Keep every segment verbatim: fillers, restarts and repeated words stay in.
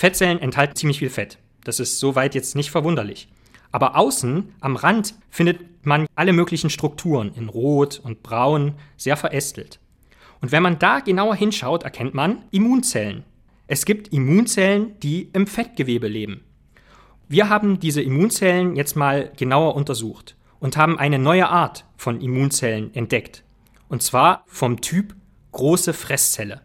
Fettzellen enthalten ziemlich viel Fett. Das ist soweit jetzt nicht verwunderlich. Aber außen, am Rand, findet man alle möglichen Strukturen in Rot und Braun, sehr verästelt. Und wenn man da genauer hinschaut, erkennt man Immunzellen. Es gibt Immunzellen, die im Fettgewebe leben. Wir haben diese Immunzellen jetzt mal genauer untersucht und haben eine neue Art von Immunzellen entdeckt. Und zwar vom Typ große Fresszelle.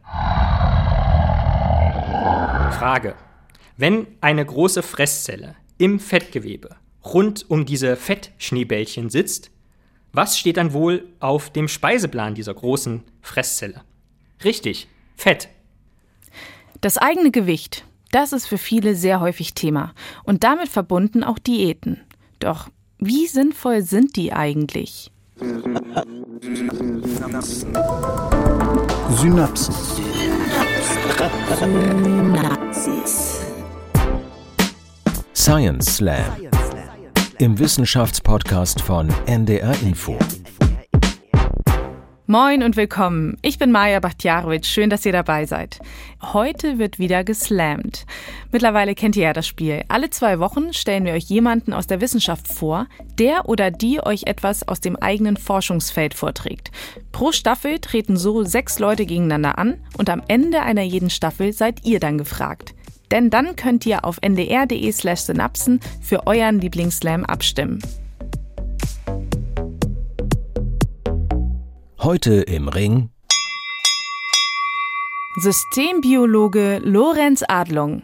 Frage: Wenn eine große Fresszelle im Fettgewebe rund um diese Fettschneebällchen sitzt, was steht dann wohl auf dem Speiseplan dieser großen Fresszelle? Richtig, Fett. Das eigene Gewicht, das ist für viele sehr häufig Thema und damit verbunden auch Diäten. Doch wie sinnvoll sind die eigentlich? Synapsen. Synapsis. Science Slam. Im Wissenschaftspodcast von N D R Info. Moin und willkommen. Ich bin Maja Bachtjarowitsch. Schön, dass ihr dabei seid. Heute wird wieder geslammt. Mittlerweile kennt ihr ja das Spiel. Alle zwei Wochen stellen wir euch jemanden aus der Wissenschaft vor, der oder die euch etwas aus dem eigenen Forschungsfeld vorträgt. Pro Staffel treten so sechs Leute gegeneinander an und am Ende einer jeden Staffel seid ihr dann gefragt. Denn dann könnt ihr auf ndr.de slash synapsen für euren Lieblingsslam abstimmen. Heute im Ring Systembiologe Lorenz Adlung.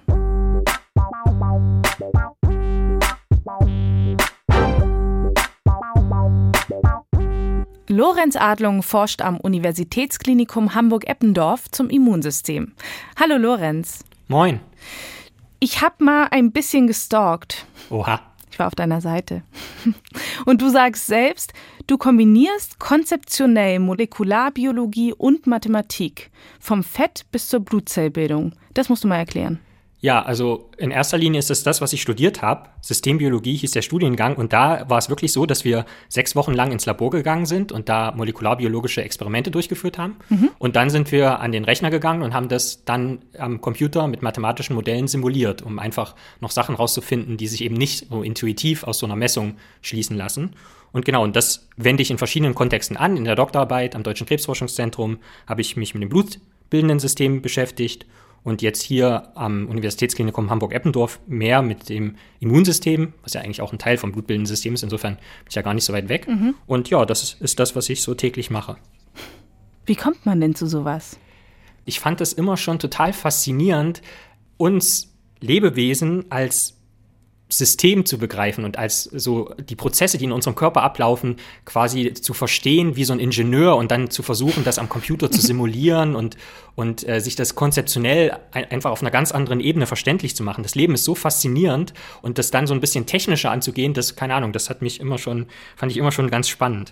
Lorenz Adlung forscht am Universitätsklinikum Hamburg-Eppendorf zum Immunsystem. Hallo Lorenz. Moin. Ich habe mal ein bisschen gestalkt. Oha. Ich war auf deiner Seite. Und du sagst selbst, du kombinierst konzeptionell Molekularbiologie und Mathematik. Vom Fett bis zur Blutzellbildung. Das musst du mal erklären. Ja, also in erster Linie ist es das, was ich studiert habe. Systembiologie hieß der Studiengang. Und da war es wirklich so, dass wir sechs Wochen lang ins Labor gegangen sind und da molekularbiologische Experimente durchgeführt haben. Mhm. Und dann sind wir an den Rechner gegangen und haben das dann am Computer mit mathematischen Modellen simuliert, um einfach noch Sachen rauszufinden, die sich eben nicht so intuitiv aus so einer Messung schließen lassen. Und genau, und das wende ich in verschiedenen Kontexten an. In der Doktorarbeit am Deutschen Krebsforschungszentrum habe ich mich mit dem blutbildenden System beschäftigt. Und jetzt hier am Universitätsklinikum Hamburg-Eppendorf mehr mit dem Immunsystem, was ja eigentlich auch ein Teil vom blutbildenden System ist. Insofern bin ich ja gar nicht so weit weg. Mhm. Und ja, das ist das, was ich so täglich mache. Wie kommt man denn zu sowas? Ich fand das immer schon total faszinierend, uns Lebewesen als System zu begreifen und als so die Prozesse, die in unserem Körper ablaufen, quasi zu verstehen wie so ein Ingenieur und dann zu versuchen, das am Computer zu simulieren und, und äh, sich das konzeptionell ein, einfach auf einer ganz anderen Ebene verständlich zu machen. Das Leben ist so faszinierend und das dann so ein bisschen technischer anzugehen, das, keine Ahnung, das hat mich immer schon, fand ich immer schon ganz spannend.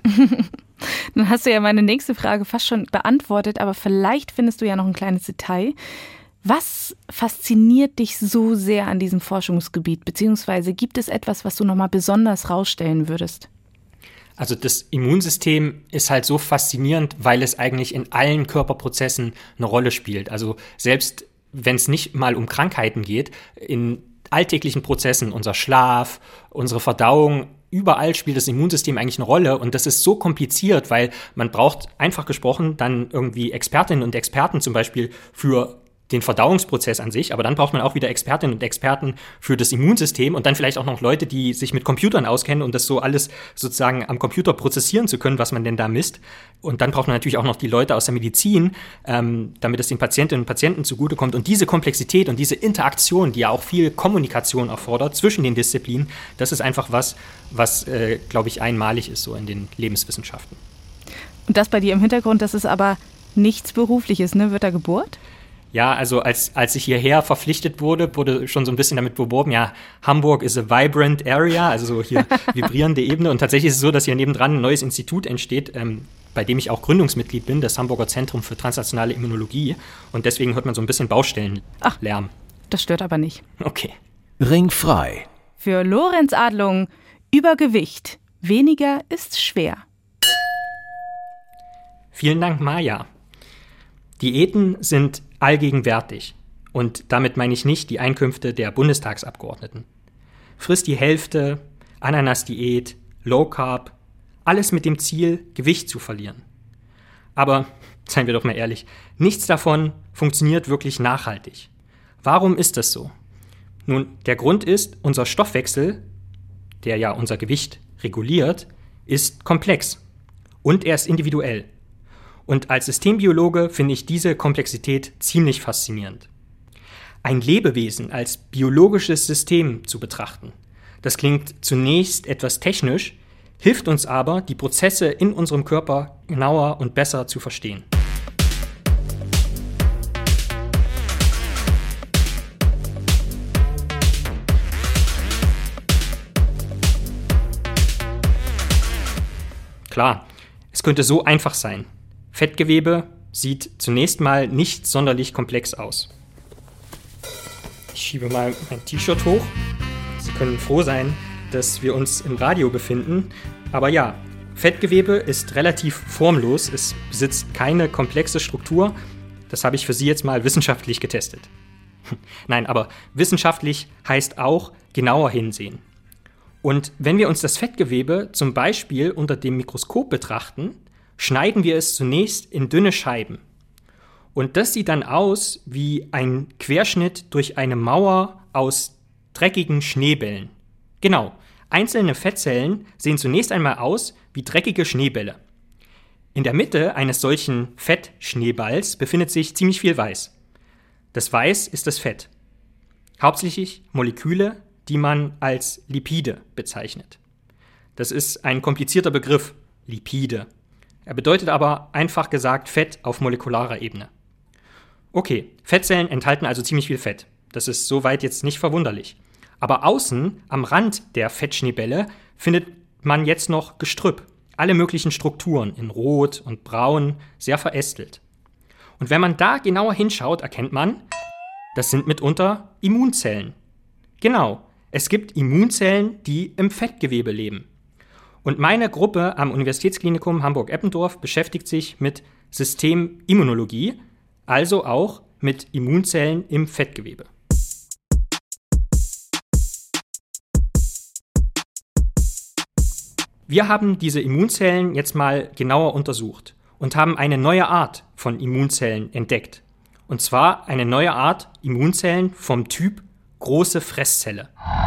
Nun hast du ja meine nächste Frage fast schon beantwortet, aber vielleicht findest du ja noch ein kleines Detail. Was fasziniert dich so sehr an diesem Forschungsgebiet? Beziehungsweise gibt es etwas, was du nochmal besonders rausstellen würdest? Also das Immunsystem ist halt so faszinierend, weil es eigentlich in allen Körperprozessen eine Rolle spielt. Also selbst wenn es nicht mal um Krankheiten geht, in alltäglichen Prozessen, unser Schlaf, unsere Verdauung, überall spielt das Immunsystem eigentlich eine Rolle und das ist so kompliziert, weil man braucht, einfach gesprochen, dann irgendwie Expertinnen und Experten zum Beispiel für den Verdauungsprozess an sich, aber dann braucht man auch wieder Expertinnen und Experten für das Immunsystem und dann vielleicht auch noch Leute, die sich mit Computern auskennen und das so alles sozusagen am Computer prozessieren zu können, was man denn da misst. Und dann braucht man natürlich auch noch die Leute aus der Medizin, ähm, damit es den Patientinnen und Patienten zugutekommt. Und diese Komplexität und diese Interaktion, die ja auch viel Kommunikation erfordert zwischen den Disziplinen, das ist einfach was, was, äh, glaube ich, einmalig ist so in den Lebenswissenschaften. Und das bei dir im Hintergrund, das ist aber nichts Berufliches, ne? Wird da gebohrt? Ja, also als als ich hierher verpflichtet wurde, wurde schon so ein bisschen damit beworben, ja, Hamburg is a vibrant area, also so hier vibrierende Ebene. Und tatsächlich ist es so, dass hier nebendran ein neues Institut entsteht, ähm, bei dem ich auch Gründungsmitglied bin, das Hamburger Zentrum für Transnationale Immunologie. Und deswegen hört man so ein bisschen Baustellenlärm. Ach, das stört aber nicht. Okay. Ringfrei. Für Lorenz Adlung, Übergewicht. Weniger ist schwer. Vielen Dank, Maja. Diäten sind allgegenwärtig. Und damit meine ich nicht die Einkünfte der Bundestagsabgeordneten. Frisst die Hälfte, Ananas-Diät, Low Carb, alles mit dem Ziel, Gewicht zu verlieren. Aber, seien wir doch mal ehrlich, nichts davon funktioniert wirklich nachhaltig. Warum ist das so? Nun, der Grund ist, unser Stoffwechsel, der ja unser Gewicht reguliert, ist komplex und er ist individuell. Und als Systembiologe finde ich diese Komplexität ziemlich faszinierend. Ein Lebewesen als biologisches System zu betrachten, das klingt zunächst etwas technisch, hilft uns aber, die Prozesse in unserem Körper genauer und besser zu verstehen. Klar, es könnte so einfach sein. Fettgewebe sieht zunächst mal nicht sonderlich komplex aus. Ich schiebe mal mein T-Shirt hoch. Sie können froh sein, dass wir uns im Radio befinden. Aber ja, Fettgewebe ist relativ formlos. Es besitzt keine komplexe Struktur. Das habe ich für Sie jetzt mal wissenschaftlich getestet. Nein, aber wissenschaftlich heißt auch genauer hinsehen. Und wenn wir uns das Fettgewebe zum Beispiel unter dem Mikroskop betrachten, schneiden wir es zunächst in dünne Scheiben. Und das sieht dann aus wie ein Querschnitt durch eine Mauer aus dreckigen Schneebällen. Genau, einzelne Fettzellen sehen zunächst einmal aus wie dreckige Schneebälle. In der Mitte eines solchen Fettschneeballs befindet sich ziemlich viel Weiß. Das Weiß ist das Fett. Hauptsächlich Moleküle, die man als Lipide bezeichnet. Das ist ein komplizierter Begriff, Lipide. Er bedeutet aber einfach gesagt Fett auf molekularer Ebene. Okay, Fettzellen enthalten also ziemlich viel Fett. Das ist soweit jetzt nicht verwunderlich. Aber außen, am Rand der Fettschneebälle, findet man jetzt noch Gestrüpp. Alle möglichen Strukturen in Rot und Braun, sehr verästelt. Und wenn man da genauer hinschaut, erkennt man, das sind mitunter Immunzellen. Genau, es gibt Immunzellen, die im Fettgewebe leben. Und meine Gruppe am Universitätsklinikum Hamburg-Eppendorf beschäftigt sich mit Systemimmunologie, also auch mit Immunzellen im Fettgewebe. Wir haben diese Immunzellen jetzt mal genauer untersucht und haben eine neue Art von Immunzellen entdeckt. Und zwar eine neue Art Immunzellen vom Typ große Fresszelle.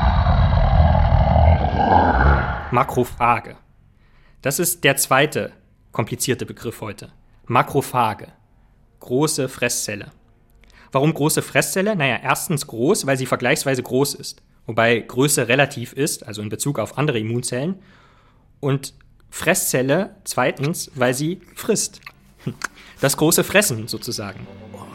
Makrophage. Das ist der zweite komplizierte Begriff heute. Makrophage. Große Fresszelle. Warum große Fresszelle? Naja, erstens groß, weil sie vergleichsweise groß ist. Wobei Größe relativ ist, also in Bezug auf andere Immunzellen. Und Fresszelle zweitens, weil sie frisst. Das große Fressen sozusagen.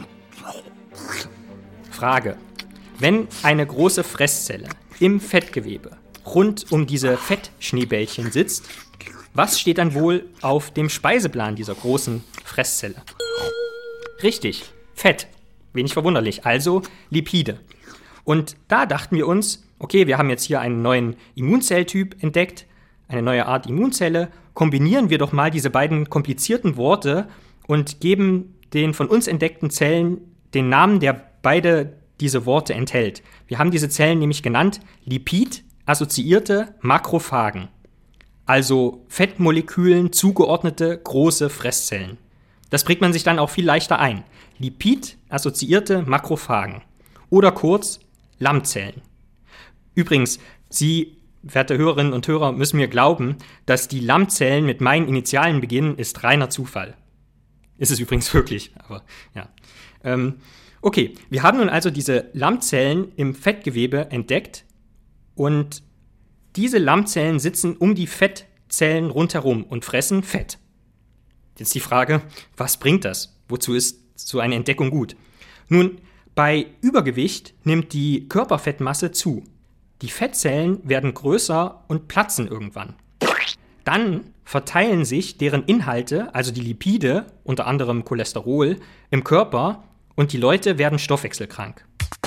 Frage. Wenn eine große Fresszelle im Fettgewebe rund um diese Fettschneebällchen sitzt, was steht dann wohl auf dem Speiseplan dieser großen Fresszelle? Richtig, Fett. Wenig verwunderlich, also Lipide. Und da dachten wir uns, okay, wir haben jetzt hier einen neuen Immunzelltyp entdeckt, eine neue Art Immunzelle, kombinieren wir doch mal diese beiden komplizierten Worte und geben den von uns entdeckten Zellen den Namen, der beide diese Worte enthält. Wir haben diese Zellen nämlich genannt Lipid-assoziierte Makrophagen, also Fettmolekülen zugeordnete große Fresszellen. Das prägt man sich dann auch viel leichter ein. Lipid-assoziierte Makrophagen oder kurz Lammzellen. Übrigens, Sie, werte Hörerinnen und Hörer, müssen mir glauben, dass die Lammzellen mit meinen Initialen beginnen, ist reiner Zufall. Ist es übrigens wirklich, aber ja. Ähm, okay, wir haben nun also diese Lammzellen im Fettgewebe entdeckt und diese Lammzellen sitzen um die Fettzellen rundherum und fressen Fett. Jetzt die Frage, was bringt das? Wozu ist so eine Entdeckung gut? Nun, bei Übergewicht nimmt die Körperfettmasse zu. Die Fettzellen werden größer und platzen irgendwann. Dann verteilen sich deren Inhalte, also die Lipide, unter anderem Cholesterol, im Körper und die Leute werden stoffwechselkrank.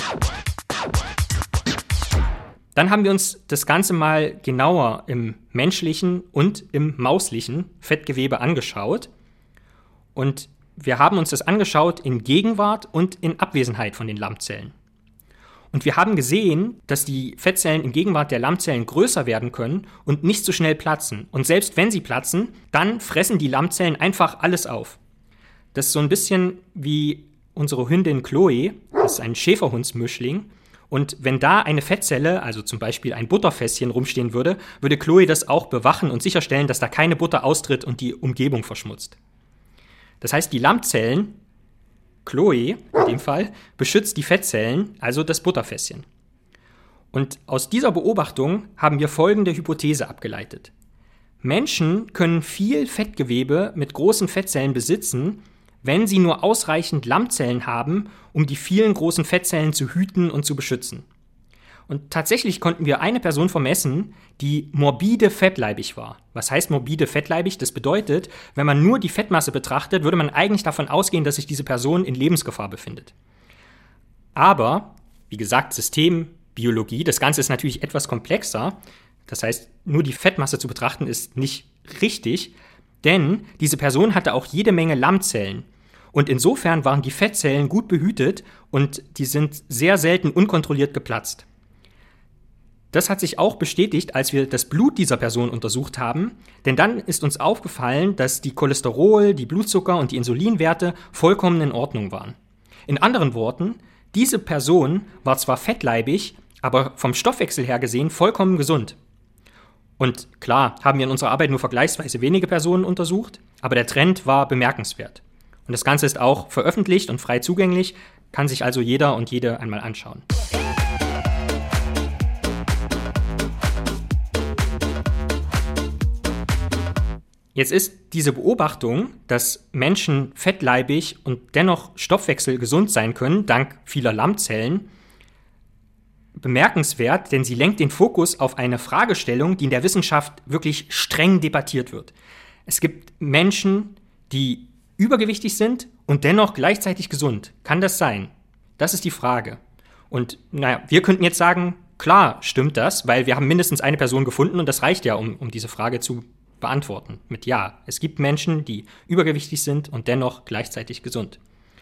Dann haben wir uns das Ganze mal genauer im menschlichen und im mauslichen Fettgewebe angeschaut. Und wir haben uns das angeschaut in Gegenwart und in Abwesenheit von den Lammzellen. Und wir haben gesehen, dass die Fettzellen in Gegenwart der Lammzellen größer werden können und nicht so schnell platzen. Und selbst wenn sie platzen, dann fressen die Lammzellen einfach alles auf. Das ist so ein bisschen wie unsere Hündin Chloe, das ist ein Schäferhundsmischling. Und wenn da eine Fettzelle, also zum Beispiel ein Butterfässchen rumstehen würde, würde Chloe das auch bewachen und sicherstellen, dass da keine Butter austritt und die Umgebung verschmutzt. Das heißt, die Lammzellen, Chloe in dem Fall, beschützt die Fettzellen, also das Butterfässchen. Und aus dieser Beobachtung haben wir folgende Hypothese abgeleitet. Menschen können viel Fettgewebe mit großen Fettzellen besitzen, wenn sie nur ausreichend Lammzellen haben, um die vielen großen Fettzellen zu hüten und zu beschützen. Und tatsächlich konnten wir eine Person vermessen, die morbide fettleibig war. Was heißt morbide fettleibig? Das bedeutet, wenn man nur die Fettmasse betrachtet, würde man eigentlich davon ausgehen, dass sich diese Person in Lebensgefahr befindet. Aber, wie gesagt, Systembiologie, das Ganze ist natürlich etwas komplexer. Das heißt, nur die Fettmasse zu betrachten ist nicht richtig, denn diese Person hatte auch jede Menge Lammzellen. Und insofern waren die Fettzellen gut behütet und die sind sehr selten unkontrolliert geplatzt. Das hat sich auch bestätigt, als wir das Blut dieser Person untersucht haben, denn dann ist uns aufgefallen, dass die Cholesterol, die Blutzucker und die Insulinwerte vollkommen in Ordnung waren. In anderen Worten, diese Person war zwar fettleibig, aber vom Stoffwechsel her gesehen vollkommen gesund. Und klar, haben wir in unserer Arbeit nur vergleichsweise wenige Personen untersucht, aber der Trend war bemerkenswert. Und das Ganze ist auch veröffentlicht und frei zugänglich, kann sich also jeder und jede einmal anschauen. Jetzt ist diese Beobachtung, dass Menschen fettleibig und dennoch stoffwechselgesund sein können, dank vieler Lammzellen, bemerkenswert, denn sie lenkt den Fokus auf eine Fragestellung, die in der Wissenschaft wirklich streng debattiert wird. Es gibt Menschen, die übergewichtig sind und dennoch gleichzeitig gesund. Kann das sein? Das ist die Frage. Und naja, wir könnten jetzt sagen, klar stimmt das, weil wir haben mindestens eine Person gefunden und das reicht ja, um, um diese Frage zu beantworten. Mit ja. Es gibt Menschen, die übergewichtig sind und dennoch gleichzeitig gesund.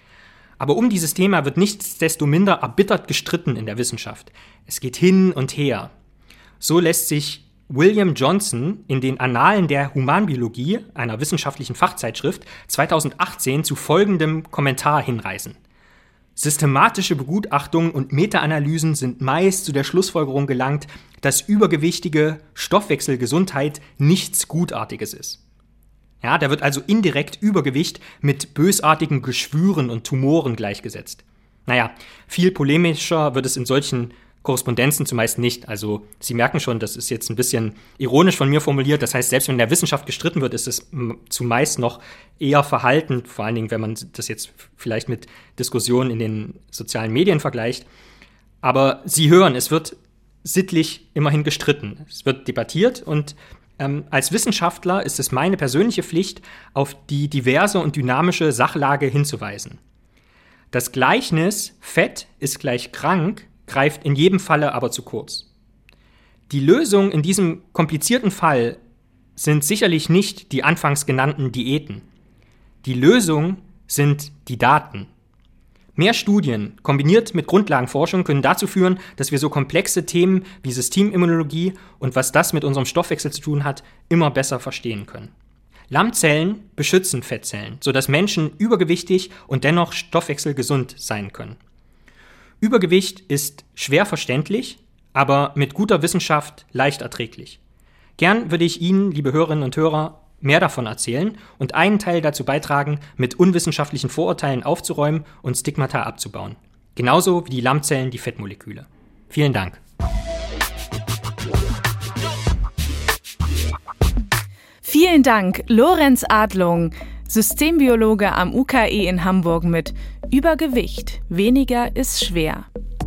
Aber um dieses Thema wird nichtsdestominder erbittert gestritten in der Wissenschaft. Es geht hin und her. So lässt sich William Johnson in den Annalen der Humanbiologie, einer wissenschaftlichen Fachzeitschrift, zweitausendachtzehn zu folgendem Kommentar hinreißen. Systematische Begutachtungen und Meta-Analysen sind meist zu der Schlussfolgerung gelangt, dass übergewichtige Stoffwechselgesundheit nichts Gutartiges ist. Ja, da wird also indirekt Übergewicht mit bösartigen Geschwüren und Tumoren gleichgesetzt. Naja, viel polemischer wird es in solchen Korrespondenzen zumeist nicht. Also Sie merken schon, das ist jetzt ein bisschen ironisch von mir formuliert. Das heißt, selbst wenn in der Wissenschaft gestritten wird, ist es zumeist noch eher verhalten, vor allen Dingen, wenn man das jetzt vielleicht mit Diskussionen in den sozialen Medien vergleicht. Aber Sie hören, es wird sittlich immerhin gestritten. Es wird debattiert und ähm, als Wissenschaftler ist es meine persönliche Pflicht, auf die diverse und dynamische Sachlage hinzuweisen. Das Gleichnis Fett ist gleich krank greift in jedem Falle aber zu kurz. Die Lösung in diesem komplizierten Fall sind sicherlich nicht die anfangs genannten Diäten. Die Lösung sind die Daten. Mehr Studien, kombiniert mit Grundlagenforschung, können dazu führen, dass wir so komplexe Themen wie Systemimmunologie und was das mit unserem Stoffwechsel zu tun hat, immer besser verstehen können. Lammzellen beschützen Fettzellen, sodass Menschen übergewichtig und dennoch stoffwechselgesund sein können. Übergewicht ist schwer verständlich, aber mit guter Wissenschaft leicht erträglich. Gern würde ich Ihnen, liebe Hörerinnen und Hörer, mehr davon erzählen und einen Teil dazu beitragen, mit unwissenschaftlichen Vorurteilen aufzuräumen und Stigmata abzubauen. Genauso wie die Lammzellen die Fettmoleküle. Vielen Dank. Vielen Dank, Lorenz Adlung, Systembiologe am U K E in Hamburg mit Übergewicht. Weniger ist schwer.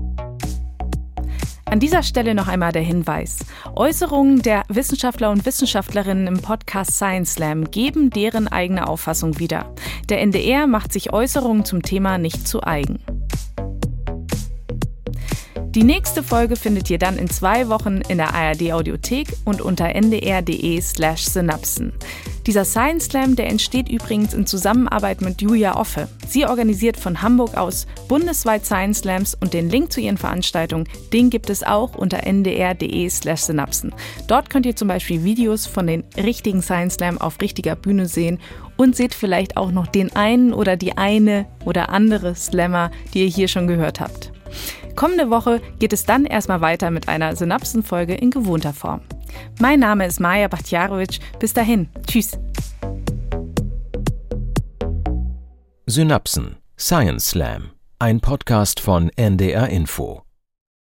An dieser Stelle noch einmal der Hinweis. Äußerungen der Wissenschaftler und Wissenschaftlerinnen im Podcast Science Slam geben deren eigene Auffassung wieder. Der N D R macht sich Äußerungen zum Thema nicht zu eigen. Die nächste Folge findet ihr dann in zwei Wochen in der A R D Audiothek und unter n d r punkt d e slash synapsen. Dieser Science Slam, der entsteht übrigens in Zusammenarbeit mit Julia Offe. Sie organisiert von Hamburg aus bundesweit Science Slams und den Link zu ihren Veranstaltungen, den gibt es auch unter n d r punkt d e slash synapsen. Dort könnt ihr zum Beispiel Videos von den richtigen Science Slam auf richtiger Bühne sehen und seht vielleicht auch noch den einen oder die eine oder andere Slammer, die ihr hier schon gehört habt. Kommende Woche geht es dann erstmal weiter mit einer Synapsen-Folge in gewohnter Form. Mein Name ist Maja Bakhtiarovic. Bis dahin. Tschüss. Synapsen. Science Slam. Ein Podcast von N D R Info.